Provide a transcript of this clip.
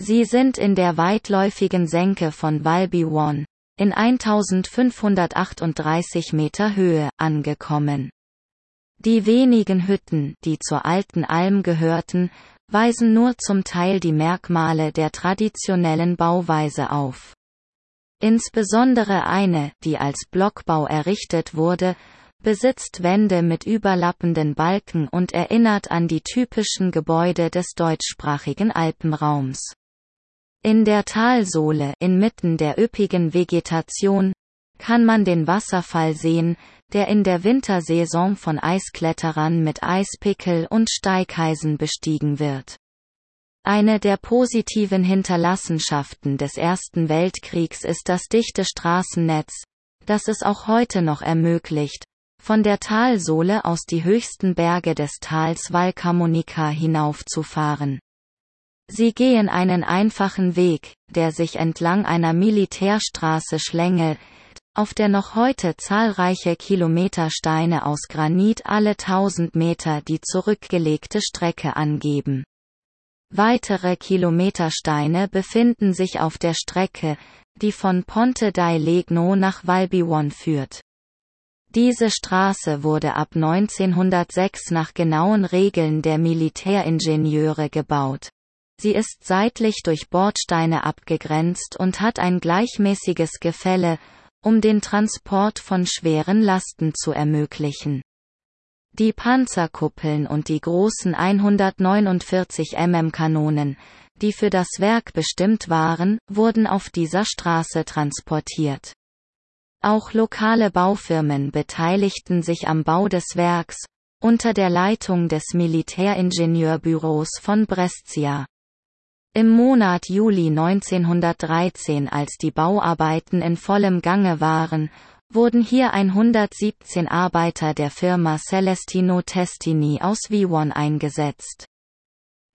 Sie sind in der weitläufigen Senke von Val Biwon, in 1538 Meter Höhe, angekommen. Die wenigen Hütten, die zur alten Alm gehörten, weisen nur zum Teil die Merkmale der traditionellen Bauweise auf. Insbesondere eine, die als Blockbau errichtet wurde, besitzt Wände mit überlappenden Balken und erinnert an die typischen Gebäude des deutschsprachigen Alpenraums. In der Talsohle, inmitten der üppigen Vegetation, kann man den Wasserfall sehen, der in der Wintersaison von Eiskletterern mit Eispickel und Steigeisen bestiegen wird. Eine der positiven Hinterlassenschaften des Ersten Weltkriegs ist das dichte Straßennetz, das es auch heute noch ermöglicht, von der Talsohle aus die höchsten Berge des Tals Valcamonica hinaufzufahren. Sie gehen einen einfachen Weg, der sich entlang einer Militärstraße schlängelt, auf der noch heute zahlreiche Kilometersteine aus Granit alle 1000 Meter die zurückgelegte Strecke angeben. Weitere Kilometersteine befinden sich auf der Strecke, die von Ponte dai Legno nach Val Biwon führt. Diese Straße wurde ab 1906 nach genauen Regeln der Militäringenieure gebaut. Sie ist seitlich durch Bordsteine abgegrenzt und hat ein gleichmäßiges Gefälle, um den Transport von schweren Lasten zu ermöglichen. Die Panzerkuppeln und die großen 149 mm Kanonen, die für das Werk bestimmt waren, wurden auf dieser Straße transportiert. Auch lokale Baufirmen beteiligten sich am Bau des Werks, unter der Leitung des Militäringenieurbüros von Brescia. Im Monat Juli 1913, als die Bauarbeiten in vollem Gange waren, wurden hier 117 Arbeiter der Firma Celestino Testini aus Viwon eingesetzt.